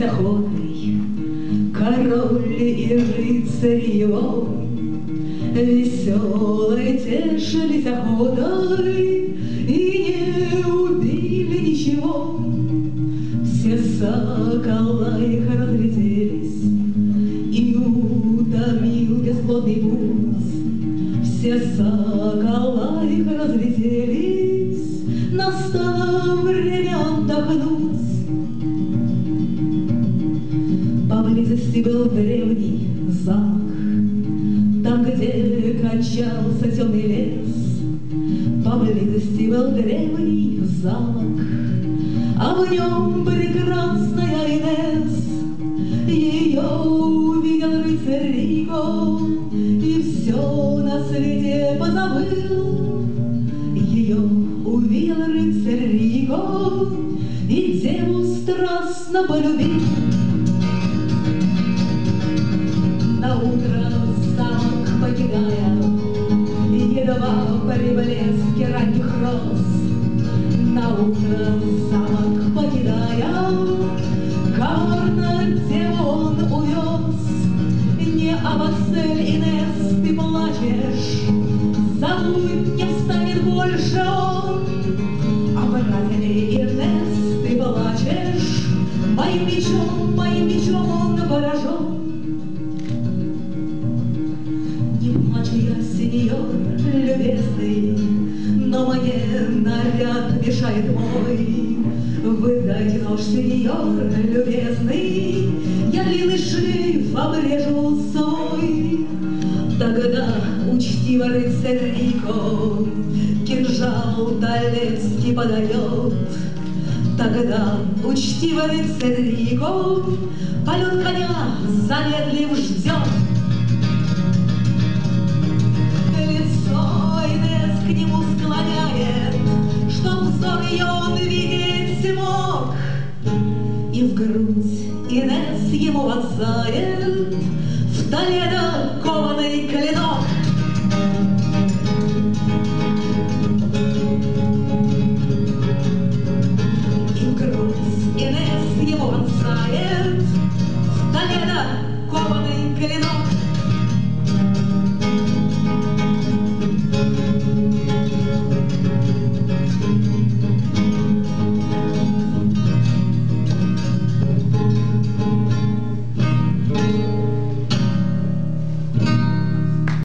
охотой, король и рыцарь его веселой тешились охотой и не убили ничего. Все сокола их разлетелись, и утомил бесплодный путь. Все сокола их разлетелись, настало время отдохнуть. Поблизости был древний замок, там, где качался темный лес. Поблизости был древний замок, а в нем прекрасная Инесс. Ее увидел рыцарь Рико, и все на свете позабыл. Ее увидел рыцарь Рико, и деву страстно полюбил. Наутро замок покидая, едва при блеске ранних роз. Наутро замок покидая, коварно деву он увез. Не Абасель, Инесс, ты плачешь, забудь, не встанет больше он. Обрадованный Инесс, ты плачешь, моим мечом он поражен. Не плачу я, сеньор любезный, но мне наряд мешает мой. Вы дайте нож, сеньор любезный, я длинный шлейф обрежу свой. Тогда учтиво рыцарь Рико кинжал талецкий подает. Тогда учтиво рыцарь Рико полет коня замедлив ждет. Лицо Инесс к нему склоняет, чтоб взор ее он видеть мог. И в грудь Инесс ему вонзает в Толедо